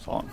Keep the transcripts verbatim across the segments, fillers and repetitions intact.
on.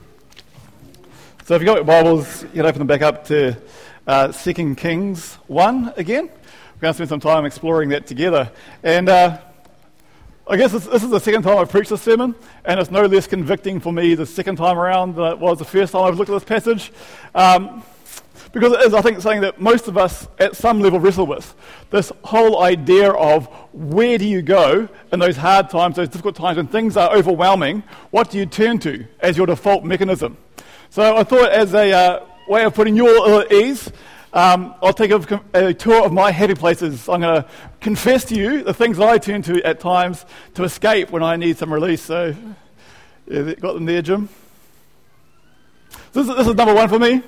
So if you've got your Bibles, you can open them back up to uh, Second Kings one again. We're going to spend some time exploring that together. And uh, I guess this, this is the second time I've preached this sermon, and it's no less convicting for me the second time around than it was the first time I've looked at this passage. Um, because it is, I think, something that most of us at some level wrestle with. This whole idea of where do you go in those hard times, those difficult times when things are overwhelming, what do you turn to as your default mechanism? So I thought as a uh, way of putting you all at ease, um, I'll take a, a tour of my happy places. I'm going to confess to you the things I turn to at times to escape when I need some release. So, yeah, got them there, Jim? This is, this is number one for me.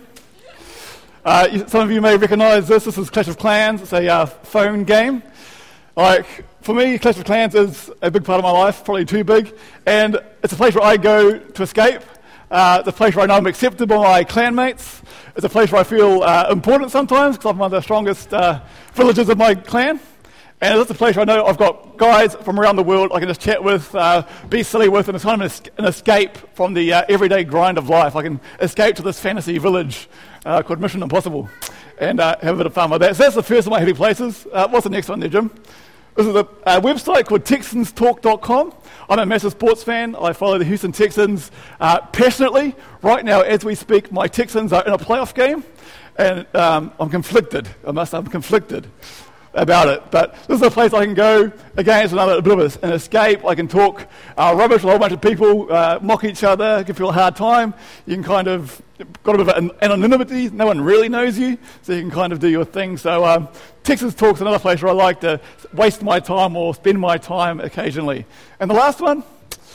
Uh, you, some of you may recognise this. This is Clash of Clans. It's a uh, phone game. Like, for me, Clash of Clans is a big part of my life, probably too big. And it's a place where I go to escape. Uh, it's a place where I know I'm accepted by my clanmates. It's a place where I feel uh, important sometimes because I'm one of the strongest uh, villagers of my clan. And it's a place where I know I've got guys from around the world I can just chat with, uh, be silly with, and it's kind of an, es- an escape from the uh, everyday grind of life. I can escape to this fantasy village uh, called Mission Impossible and uh, have a bit of fun with that. So that's the first of my happy places. Uh, what's the next one there, Jim? This is a uh, website called Texans Talk dot com. I'm a massive sports fan. I follow the Houston Texans uh, passionately. Right now, as we speak, my Texans are in a playoff game, and um, I'm conflicted. I must say I'm conflicted about it. But this is a place I can go. Again, it's another a bit of an escape. I can talk uh, rubbish with a whole bunch of people, uh, mock each other, give people a hard time. You can kind of, got a bit of an anonymity. No one really knows you, so you can kind of do your thing. So um, Texas Talk's another place where I like to waste my time or spend my time occasionally. And the last one,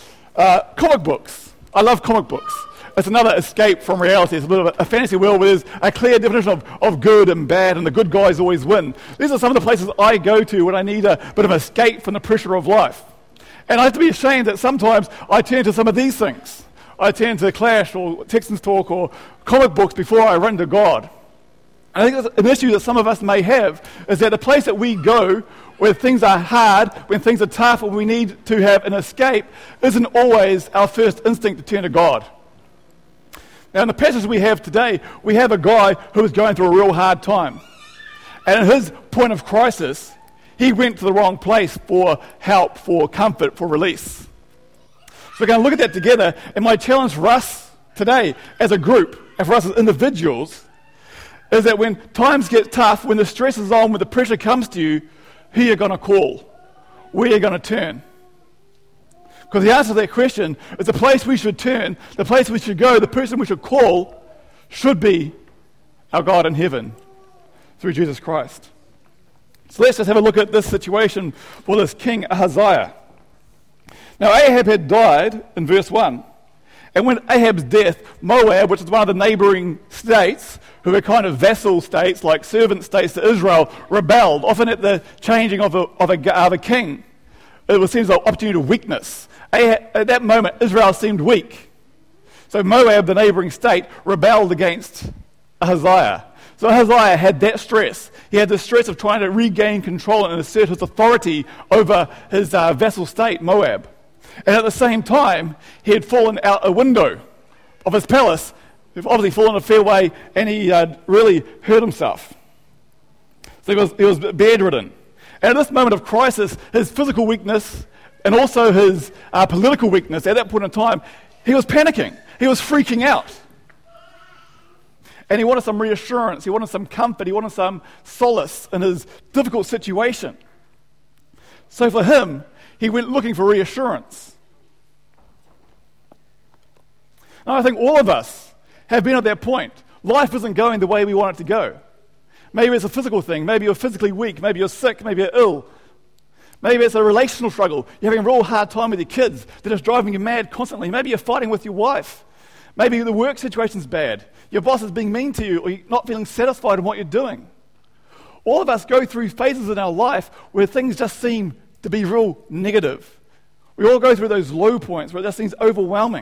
uh, comic books. I love comic books. It's another escape from reality. It's a bit of a, a fantasy world where there's a clear definition of, of good and bad, and the good guys always win. These are some of the places I go to when I need a bit of escape from the pressure of life. And I have to be ashamed that sometimes I turn to some of these things. I turn to Clash or Texans Talk or comic books before I run to God. And I think that's an issue that some of us may have, is that the place that we go where things are hard, when things are tough, and we need to have an escape, isn't always our first instinct to turn to God. Now, in the passage we have today, we have a guy who was going through a real hard time. And at his point of crisis, he went to the wrong place for help, for comfort, for release. So we're going to look at that together, and my challenge for us today as a group, and for us as individuals, is that when times get tough, when the stress is on, when the pressure comes to you, who you're going to call, where you're going to turn. Because the answer to that question is the place we should turn, the place we should go, the person we should call should be our God in heaven through Jesus Christ. So let's just have a look at this situation for this king Ahaziah. Now Ahab had died in verse one. And when Ahab's death, Moab, which is one of the neighbouring states, who were kind of vassal states, like servant states to Israel, rebelled, often at the changing of a, of a, of a king. It was seems like an opportunity of weakness. At that moment, Israel seemed weak. So Moab, the neighbouring state, rebelled against Ahaziah. So Ahaziah had that stress. He had the stress of trying to regain control and assert his authority over his uh, vassal state, Moab. And at the same time, he had fallen out a window of his palace. He'd obviously fallen a fair way, and he uh, really hurt himself. So he was, he was bedridden. And at this moment of crisis, his physical weakness and also his uh, political weakness, at that point in time, he was panicking. He was freaking out. And he wanted some reassurance. He wanted some comfort. He wanted some solace in his difficult situation. So for him, he went looking for reassurance. And I think all of us have been at that point. Life isn't going the way we want it to go. Maybe it's a physical thing. Maybe you're physically weak. Maybe you're sick. Maybe you're ill. Maybe it's a relational struggle. You're having a real hard time with your kids. They're just driving you mad constantly. Maybe you're fighting with your wife. Maybe the work situation's bad. Your boss is being mean to you, or you're not feeling satisfied in what you're doing. All of us go through phases in our life where things just seem to be real negative. We all go through those low points where it just seems overwhelming.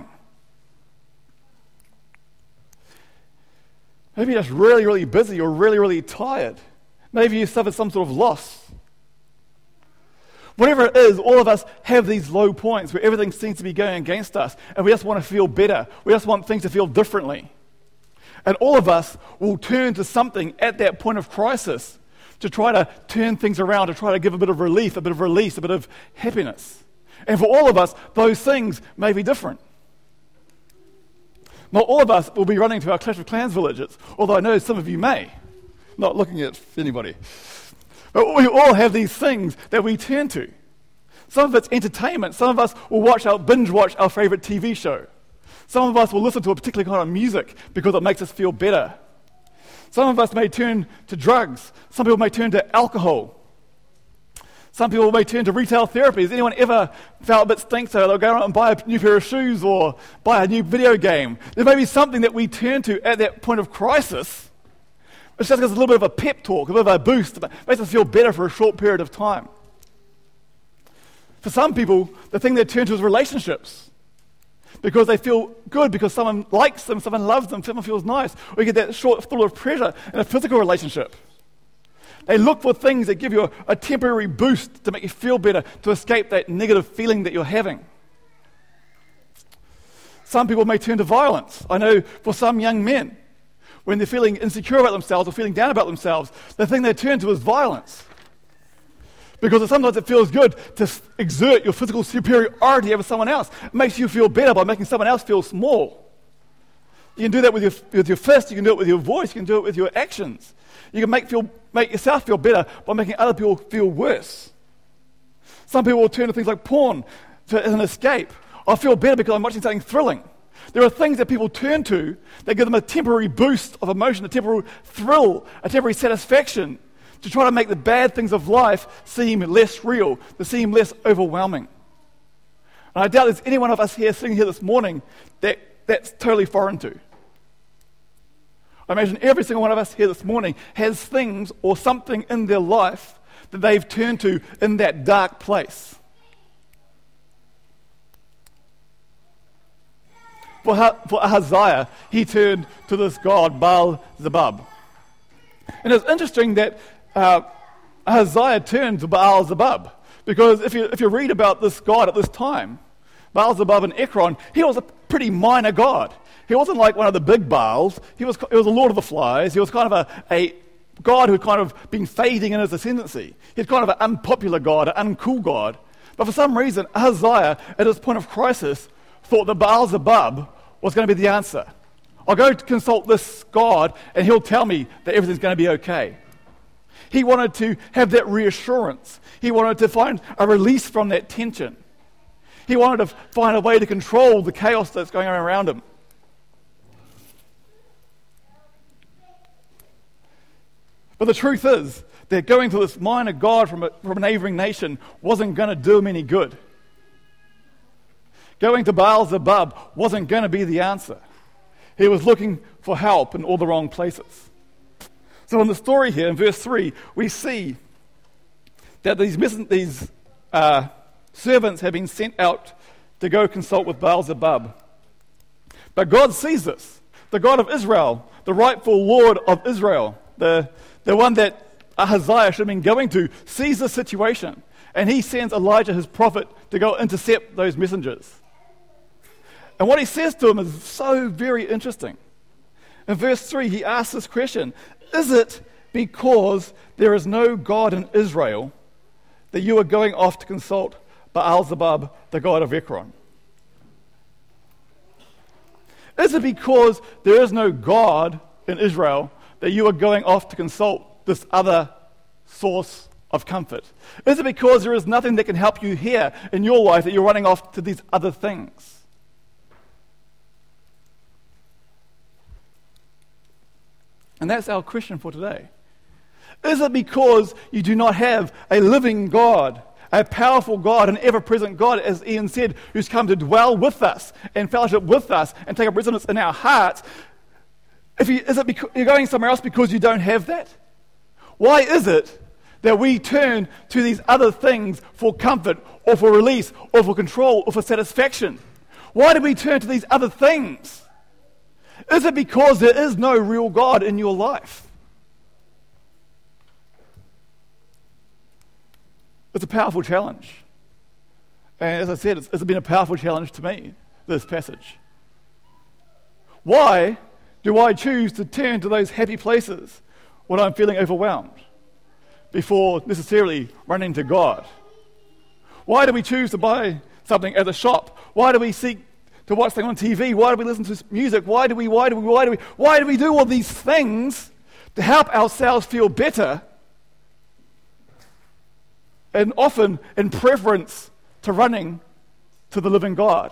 Maybe you're just really, really busy or really, really tired. Maybe you suffered some sort of loss. Whatever it is, all of us have these low points where everything seems to be going against us, and we just want to feel better. We just want things to feel differently. And all of us will turn to something at that point of crisis to try to turn things around, to try to give a bit of relief, a bit of release, a bit of happiness. And for all of us, those things may be different. Not all of us will be running to our Clash of Clans villages, although I know some of you may. Not looking at anybody. But we all have these things that we turn to. Some of it's entertainment. Some of us will watch our, binge watch our favorite T V show. Some of us will listen to a particular kind of music because it makes us feel better. Some of us may turn to drugs. Some people may turn to alcohol. Some people may turn to retail therapy. Has anyone ever felt a bit stink so they'll go out and buy a new pair of shoes or buy a new video game? There may be something that we turn to at that point of crisis. It's just gives us a little bit of a pep talk, a bit of a boost. It makes us feel better for a short period of time. For some people, the thing they turn to is relationships. Because they feel good, because someone likes them, someone loves them, someone feels nice. Or you get that short thrill of pleasure in a physical relationship. They look for things that give you a, a temporary boost to make you feel better, to escape that negative feeling that you're having. Some people may turn to violence. I know for some young men, when they're feeling insecure about themselves or feeling down about themselves, the thing they turn to is violence. Because sometimes it feels good to exert your physical superiority over someone else. It makes you feel better by making someone else feel small. You can do that with your, with your fist, you can do it with your voice, you can do it with your actions. You can make, feel, make yourself feel better by making other people feel worse. Some people will turn to things like porn to, as an escape. I feel better because I'm watching something thrilling. There are things that people turn to that give them a temporary boost of emotion, a temporary thrill, a temporary satisfaction to try to make the bad things of life seem less real, to seem less overwhelming. And I doubt there's any one of us here sitting here this morning that that's totally foreign to. I imagine every single one of us here this morning has things or something in their life that they've turned to in that dark place. For, for Ahaziah, he turned to this god, Baal-zebub. And it's interesting that uh, Ahaziah turned to Baal-zebub, because if you, if you read about this god at this time, Baal-zebub in Ekron, he was a pretty minor god. He wasn't like one of the big Baals. He was, he was a lord of the flies. He was kind of a, a god who had kind of been fading in his ascendancy. He's kind of an unpopular god, an uncool god. But for some reason, Ahaziah, at this point of crisis, thought that Baal-zebub was going to be the answer. I'll go to consult this God, and he'll tell me that everything's going to be okay. He wanted to have that reassurance. He wanted to find a release from that tension. He wanted to find a way to control the chaos that's going on around him. But the truth is that going to this minor god from a, from a neighboring nation wasn't going to do him any good. Going to Baal-zebub wasn't going to be the answer. He was looking for help in all the wrong places. So in the story here, in verse three, we see that these, these uh, servants have been sent out to go consult with Baal-zebub. But God sees this. The God of Israel, the rightful Lord of Israel, the, the one that Ahaziah should have been going to, sees the situation. And he sends Elijah, his prophet, to go intercept those messengers. And what he says to him is so very interesting. In verse three, he asks this question: is it because there is no God in Israel that you are going off to consult Baal-zebub, the god of Ekron? Is it because there is no God in Israel that you are going off to consult this other source of comfort? Is it because there is nothing that can help you here in your life that you're running off to these other things? And that's our question for today. Is it because you do not have a living God, a powerful God, an ever-present God, as Ian said, who's come to dwell with us and fellowship with us and take up residence in our hearts? If you, is it because you're going somewhere else because you don't have that? Why is it that we turn to these other things for comfort or for release or for control or for satisfaction? Why do we turn to these other things? Is it because there is no real God in your life? It's a powerful challenge. And as I said, it's, it's been a powerful challenge to me, this passage. Why do I choose to turn to those happy places when I'm feeling overwhelmed before necessarily running to God? Why do we choose to buy something at the shop? Why do we seek to watch something on T V? Why do we listen to music? Why do we, why do we, why do we, why do we do all these things to help ourselves feel better? And often in preference to running to the living God.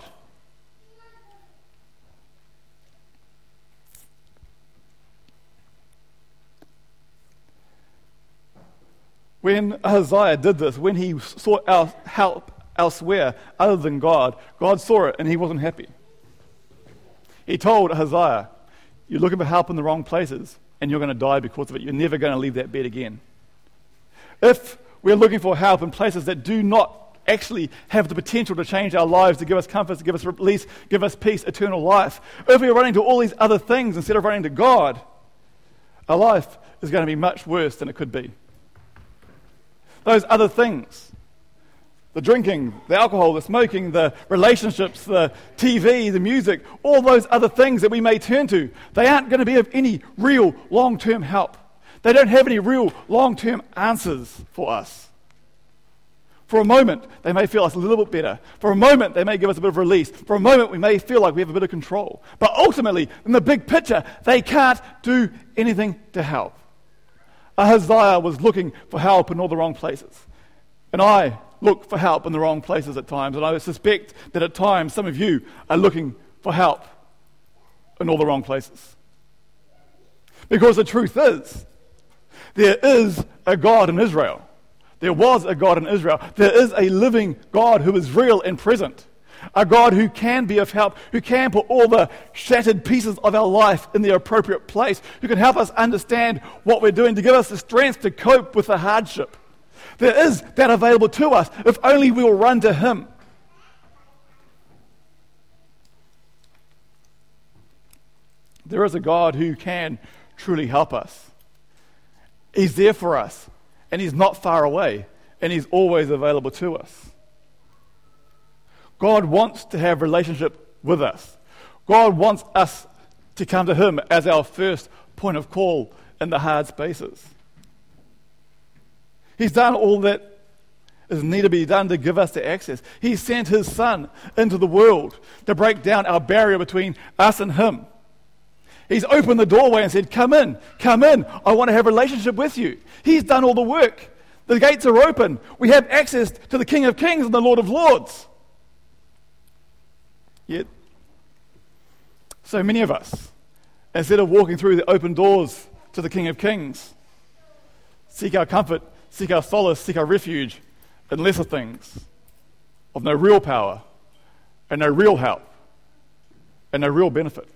When Ahaziah did this, when he sought out help elsewhere other than God, God saw it and he wasn't happy. He told Ahaziah, you're looking for help in the wrong places and you're going to die because of it. You're never going to leave that bed again. If we're looking for help in places that do not actually have the potential to change our lives, to give us comfort, to give us release, give us peace, eternal life, if we're running to all these other things instead of running to God, our life is going to be much worse than it could be. Those other things, the drinking, the alcohol, the smoking, the relationships, the T V, the music, all those other things that we may turn to, they aren't going to be of any real long-term help. They don't have any real long-term answers for us. For a moment, they may feel us a little bit better. For a moment, they may give us a bit of release. For a moment, we may feel like we have a bit of control. But ultimately, in the big picture, they can't do anything to help. Ahaziah was looking for help in all the wrong places. And I look for help in the wrong places at times. And I suspect that at times some of you are looking for help in all the wrong places. Because the truth is, there is a God in Israel. There was a God in Israel. There is a living God who is real and present. A God who can be of help, who can put all the shattered pieces of our life in the appropriate place, who can help us understand what we're doing, to give us the strength to cope with the hardship. There is that available to us if only we will run to Him. There is a God who can truly help us. He's there for us, and He's not far away, and He's always available to us. God wants to have a relationship with us. God wants us to come to Him as our first point of call in the hard spaces. He's done all that is needed to be done to give us the access. He sent His Son into the world to break down our barrier between us and Him. He's opened the doorway and said, come in, come in. I want to have a relationship with you. He's done all the work. The gates are open. We have access to the King of Kings and the Lord of Lords. Yet, so many of us, instead of walking through the open doors to the King of Kings, seek our comfort, seek our solace, seek our refuge in lesser things of no real power and no real help and no real benefit.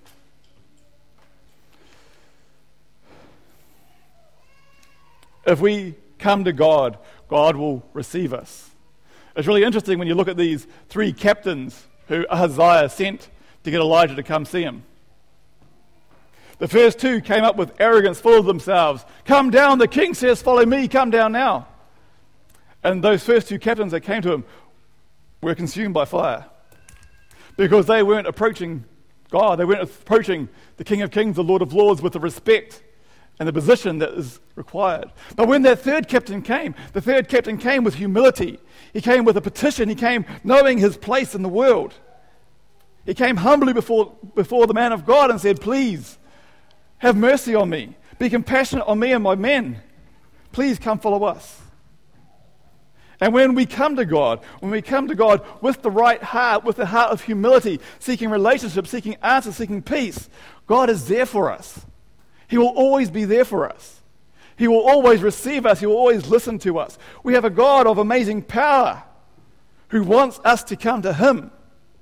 If we come to God, God will receive us. It's really interesting when you look at these three captains who Ahaziah sent to get Elijah to come see him. The first two came up with arrogance, full of themselves. Come down, the king says, follow me, come down now. And those first two captains that came to him were consumed by fire because they weren't approaching God. They weren't approaching the King of Kings, the Lord of Lords, with the respect and the position that is required. But when that third captain came, the third captain came with humility. He came with a petition. He came knowing his place in the world. He came humbly before, before the man of God and said, please, have mercy on me. Be compassionate on me and my men. Please come follow us. And when we come to God, when we come to God with the right heart, with the heart of humility, seeking relationship, seeking answers, seeking peace, God is there for us. He will always be there for us. He will always receive us. He will always listen to us. We have a God of amazing power who wants us to come to Him.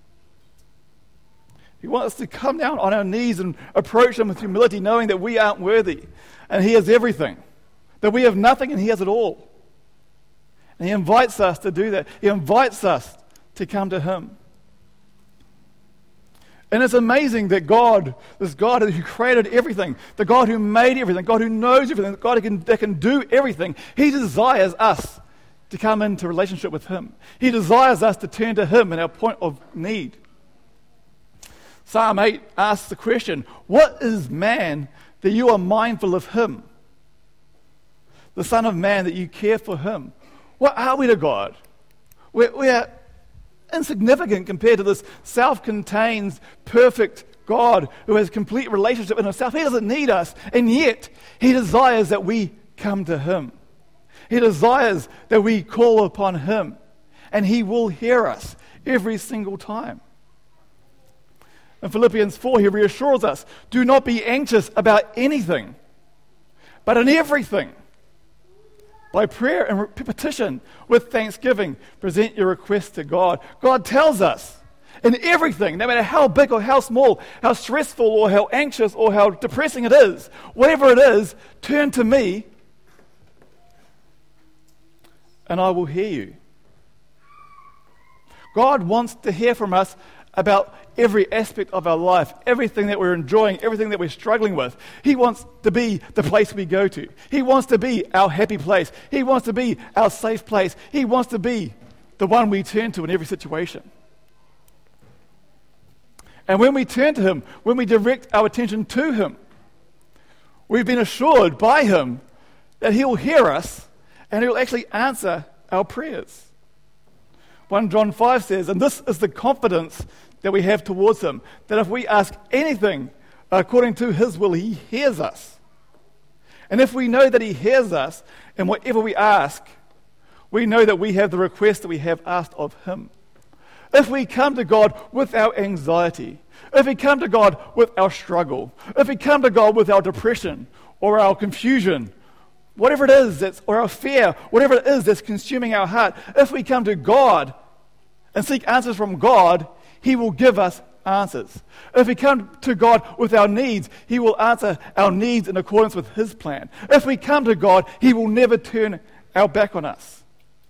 He wants us to come down on our knees and approach Him with humility, knowing that we aren't worthy and He has everything, that we have nothing and He has it all. And He invites us to do that. He invites us to come to Him. And it's amazing that God, this God who created everything, the God who made everything, the God who knows everything, the God who can, that can do everything, He desires us to come into relationship with him. He desires us to turn to him in our point of need. Psalm eight asks the question, what is man that you are mindful of him? The Son of Man that you care for him. What are we to God? We're, we are insignificant compared to this self-contained, perfect God who has complete relationship in himself. He doesn't need us, and yet he desires that we come to him. He desires that we call upon him, and he will hear us every single time. In Philippians four, he reassures us, do not be anxious about anything, but in everything, by prayer and petition, with thanksgiving, present your requests to God. God tells us, in everything, no matter how big or how small, how stressful or how anxious or how depressing it is, whatever it is, turn to me, and I will hear you. God wants to hear from us about every aspect of our life, everything that we're enjoying, everything that we're struggling with. He wants to be the place we go to. He wants to be our happy place. He wants to be our safe place. He wants to be the one we turn to in every situation. And when we turn to him, when we direct our attention to him, we've been assured by him that he will hear us and he will actually answer our prayers. First John five says, and this is the confidence that we have towards him, that if we ask anything according to his will, he hears us. And if we know that he hears us, and whatever we ask, we know that we have the request that we have asked of him. If we come to God with our anxiety, if we come to God with our struggle, if we come to God with our depression or our confusion, whatever it is that's, or our fear, whatever it is that's consuming our heart, if we come to God and seek answers from God, he will give us answers. If we come to God with our needs, he will answer our needs in accordance with his plan. If we come to God, he will never turn our back on us.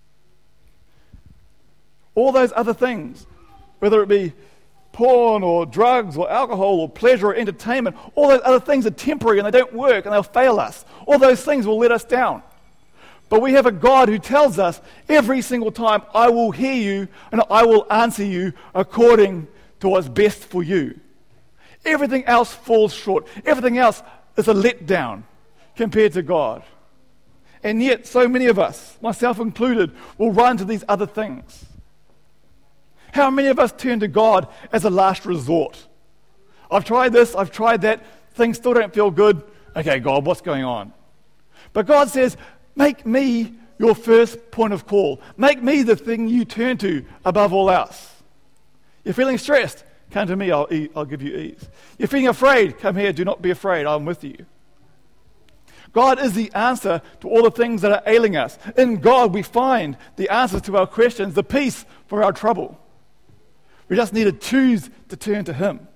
All those other things, whether it be porn or drugs or alcohol or pleasure or entertainment, all those other things are temporary and they don't work and they'll fail us. All those things will let us down. But we have a God who tells us every single time, I will hear you and I will answer you according to what's best for you. Everything else falls short. Everything else is a letdown compared to God. And yet, so many of us, myself included, will run to these other things. How many of us turn to God as a last resort? I've tried this, I've tried that, things still don't feel good. Okay, God, what's going on? But God says, make me your first point of call. Make me the thing you turn to above all else. You're feeling stressed? Come to me, I'll, e- I'll give you ease. You're feeling afraid? Come here, do not be afraid, I'm with you. God is the answer to all the things that are ailing us. In God we find the answers to our questions, the peace for our trouble. We just need to choose to turn to him.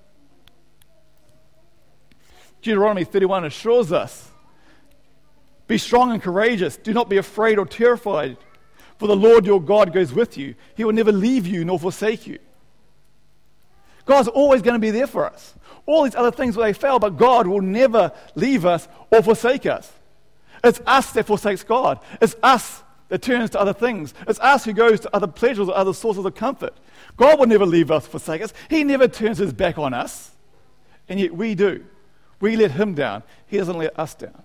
Deuteronomy thirty-one assures us, be strong and courageous. Do not be afraid or terrified, for the Lord your God goes with you. He will never leave you nor forsake you. God's always going to be there for us. All these other things, they fail, but God will never leave us or forsake us. It's us that forsakes God. It's us that turns to other things. It's us who goes to other pleasures or other sources of comfort. God will never leave us, forsake us. He never turns his back on us. And yet we do. We let him down. He doesn't let us down.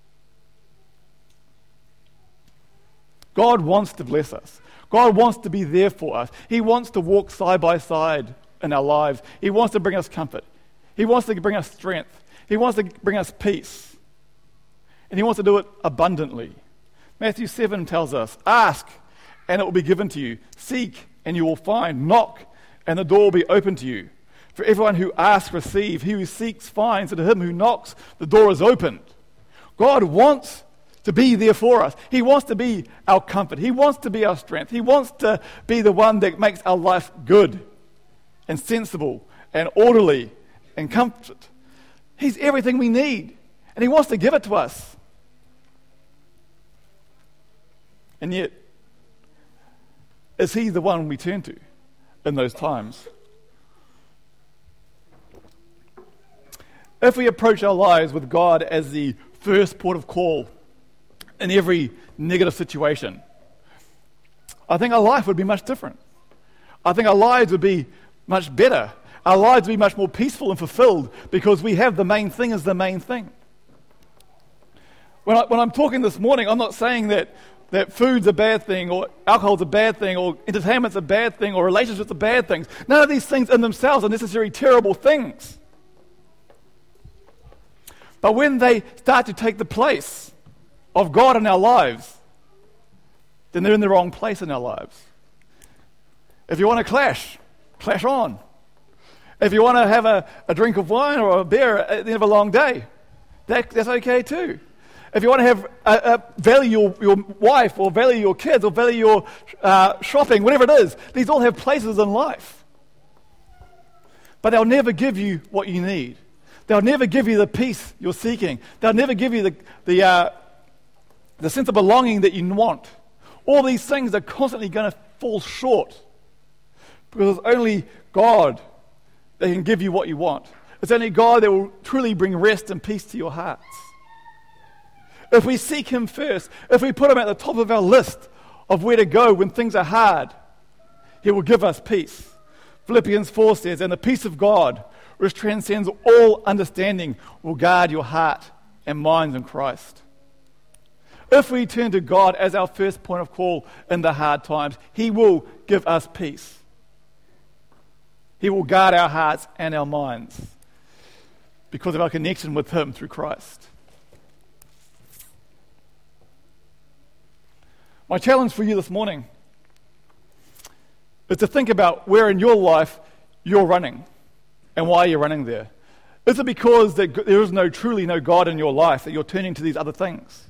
God wants to bless us. God wants to be there for us. He wants to walk side by side in our lives. He wants to bring us comfort. He wants to bring us strength. He wants to bring us peace. And he wants to do it abundantly. Matthew seven tells us, ask and it will be given to you. Seek and you will find. Knock and the door will be open to you. For everyone who asks, receives. He who seeks, finds. And to him who knocks, the door is opened. God wants to be there for us. He wants to be our comfort. He wants to be our strength. He wants to be the one that makes our life good and sensible and orderly and comfort. He's everything we need. And he wants to give it to us. And yet, is he the one we turn to in those times? If we approach our lives with God as the first port of call in every negative situation, I think our life would be much different. I think our lives would be much better. Our lives would be much more peaceful and fulfilled because we have the main thing as the main thing. When, I, when I'm talking this morning, I'm not saying that, that food's a bad thing or alcohol's a bad thing or entertainment's a bad thing or relationships are bad things. None of these things in themselves are necessarily terrible things. But when they start to take the place of God in our lives, then they're in the wrong place in our lives. If you want to clash, clash on. If you want to have a, a drink of wine or a beer at the end of a long day, that, that's okay too. If you want to have a, a value your, your wife or value your kids or value your uh, shopping, whatever it is, these all have places in life. But they'll never give you what you need. They'll never give you the peace you're seeking. They'll never give you the, the, uh, the sense of belonging that you want. All these things are constantly going to fall short because it's only God that can give you what you want. It's only God that will truly bring rest and peace to your hearts. If we seek Him first, if we put Him at the top of our list of where to go when things are hard, He will give us peace. Philippians four says, "And the peace of God, which transcends all understanding, will guard your heart and minds in Christ." If we turn to God as our first point of call in the hard times, He will give us peace. He will guard our hearts and our minds because of our connection with Him through Christ. My challenge for you this morning is to think about where in your life you're running and why you're running there. Is it because there is no truly no God in your life that you're turning to these other things?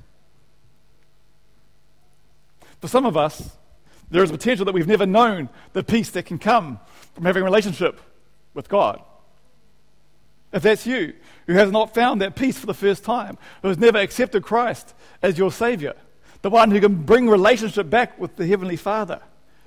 For some of us, there is a potential that we've never known the peace that can come from having a relationship with God. If that's you, who has not found that peace for the first time, who has never accepted Christ as your Savior, the one who can bring relationship back with the Heavenly Father,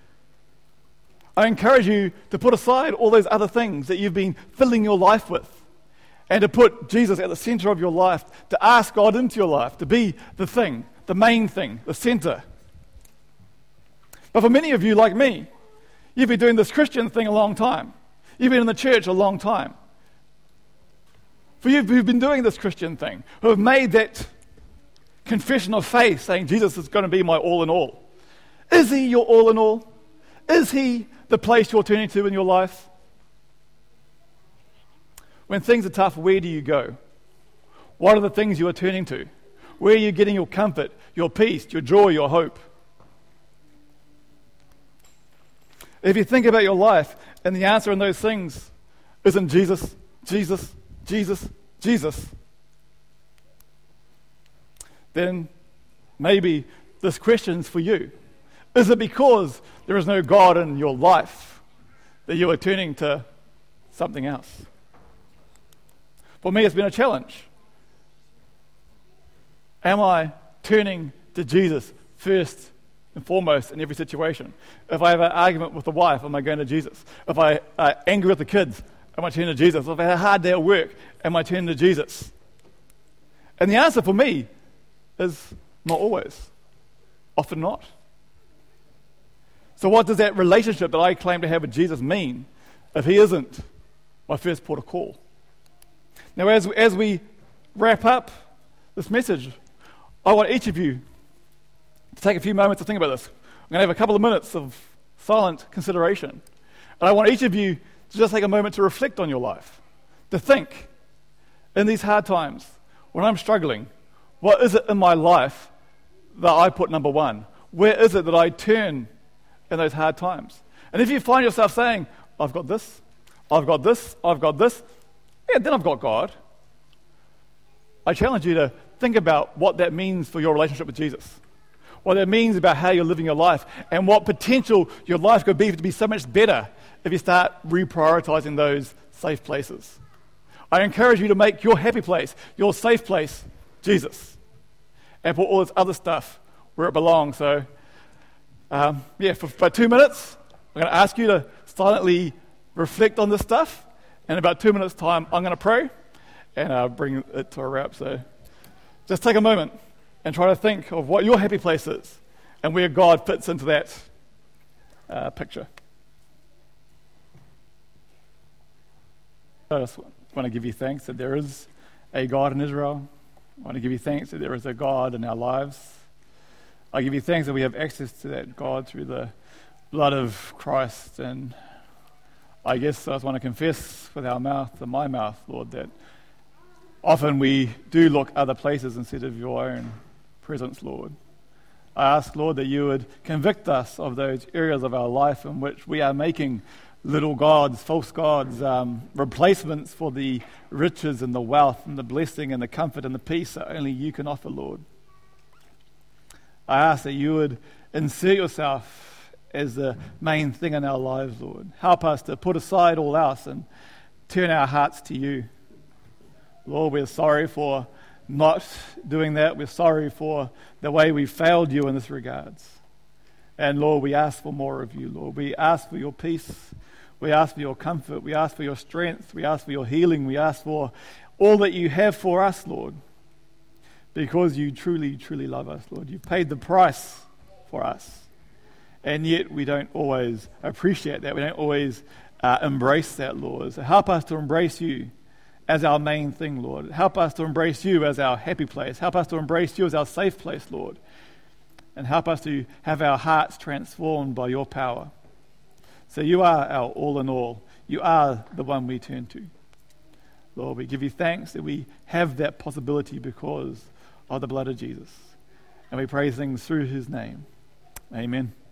I encourage you to put aside all those other things that you've been filling your life with and to put Jesus at the center of your life, to ask God into your life, to be the thing, the main thing, the center. But for many of you, like me, you've been doing this Christian thing a long time. You've been in the church a long time. For you who've been doing this Christian thing, who have made that confession of faith, saying Jesus is going to be my all in all. Is He your all in all? Is He the place you're turning to in your life? When things are tough, where do you go? What are the things you are turning to? Where are you getting your comfort, your peace, your joy, your hope? If you think about your life and the answer in those things isn't Jesus, Jesus, Jesus, Jesus, then maybe this question's for you. Is it because there is no God in your life that you are turning to something else? For me, it's been a challenge. Am I turning to Jesus first and foremost in every situation? If I have an argument with the wife, am I going to Jesus? If I uh, angry with the kids, am I turning to Jesus? If I had a hard day at work, am I turning to Jesus? And the answer for me is not always. Often not. So what does that relationship that I claim to have with Jesus mean if He isn't my first port of call? Now, as, as we wrap up this message, I want each of you to take a few moments to think about this. I'm going to have a couple of minutes of silent consideration. And I want each of you to just take a moment to reflect on your life, to think, in these hard times, when I'm struggling, what is it in my life that I put number one? Where is it that I turn in those hard times? And if you find yourself saying, I've got this, I've got this, I've got this, yeah, then I've got God. I challenge you to think about what that means for your relationship with Jesus, what that means about how you're living your life, and what potential your life could be to be so much better if you start reprioritizing those safe places. I encourage you to make your happy place, your safe place, Jesus, and put all this other stuff where it belongs. So, um, yeah, for about two minutes, I'm going to ask you to silently reflect on this stuff. And in about two minutes' time, I'm going to pray and uh, bring it to a wrap. So just take a moment and try to think of what your happy place is and where God fits into that uh, picture. I just want to give you thanks that there is a God in Israel. I want to give you thanks that there is a God in our lives. I give you thanks that we have access to that God through the blood of Christ. And I guess I just want to confess with our mouth and my mouth, Lord, that often we do look other places instead of your own presence, Lord. I ask, Lord, that you would convict us of those areas of our life in which we are making little gods, false gods, um, replacements for the riches and the wealth and the blessing and the comfort and the peace that only you can offer, Lord. I ask that you would insert yourself as the main thing in our lives, Lord. Help us to put aside all else and turn our hearts to you. Lord, we're sorry for not doing that. We're sorry for the way we failed you in this regards. And Lord, we ask for more of you, Lord. We ask for your peace. We ask for your comfort. We ask for your strength. We ask for your healing. We ask for all that you have for us, Lord, because you truly, truly love us, Lord. You've paid the price for us. And yet we don't always appreciate that. We don't always uh, embrace that, Lord. So help us to embrace you as our main thing, Lord. Help us to embrace you as our happy place. Help us to embrace you as our safe place, Lord. And help us to have our hearts transformed by your power. So you are our all in all. You are the one we turn to. Lord, we give you thanks that we have that possibility because of the blood of Jesus. And we praise things through his name. Amen.